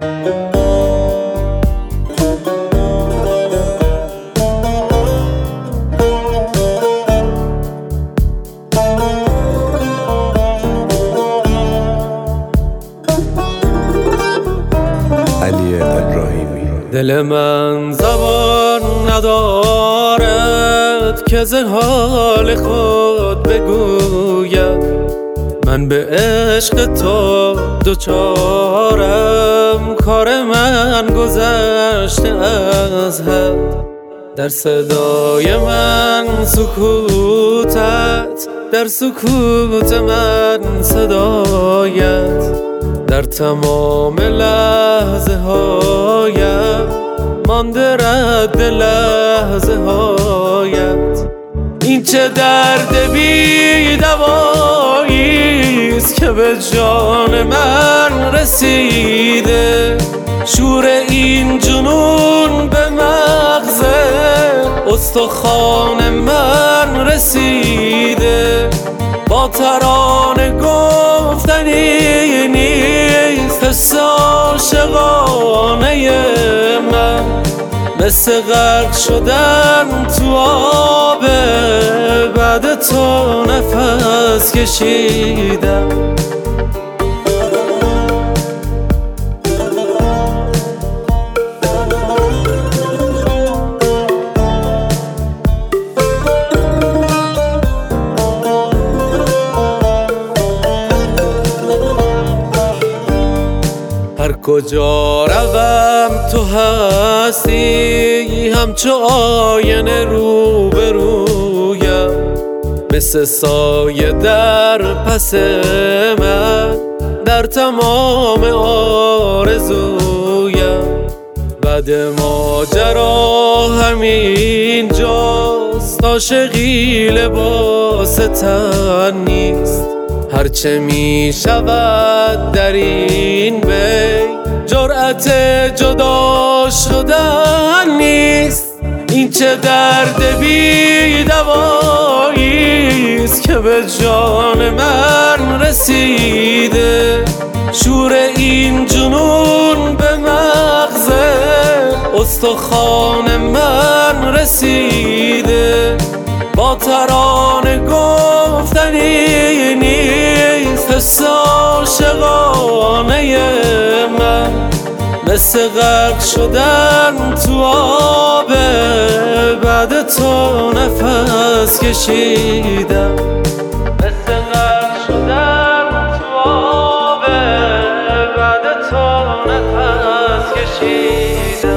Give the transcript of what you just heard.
دل من زبان ندارد که ز حال خود بگوید، من به عشق تو دوچارم، کار من گذشته از حد. در صدای من سکوتت، در سکوت من صدایت، در تمام لحظه هایم مانده رد لحظه هایت. این چه درد بی دواییست که به جان من رسیده، شور این جنون به مغز استخوان من رسیده. با ترانه گفتنی نیست حس عاشقانه من، مثل غرق شدن تو آب بعد تو نفس کشیدم. هر کجا روم تو هستی، همچو آینه روبرویم، مثل سایه در پس من در تمام آرزویم. بعد ماجرا همین جاست، عاشقی لباس تن نیست، هرچه می شود در این بین جرأت جدا شدن نیست. این چه درد بی دواییست که به جان من رسیده، شور این جنون به مغز استخوان من رسیده. با ترانه گفتنی نیست حس عاشقانه من، مثل غرق شدن تو آب بعد تو نفس کشیدم. مثل غرق شدن تو آب بعد تو نفس کشیدم.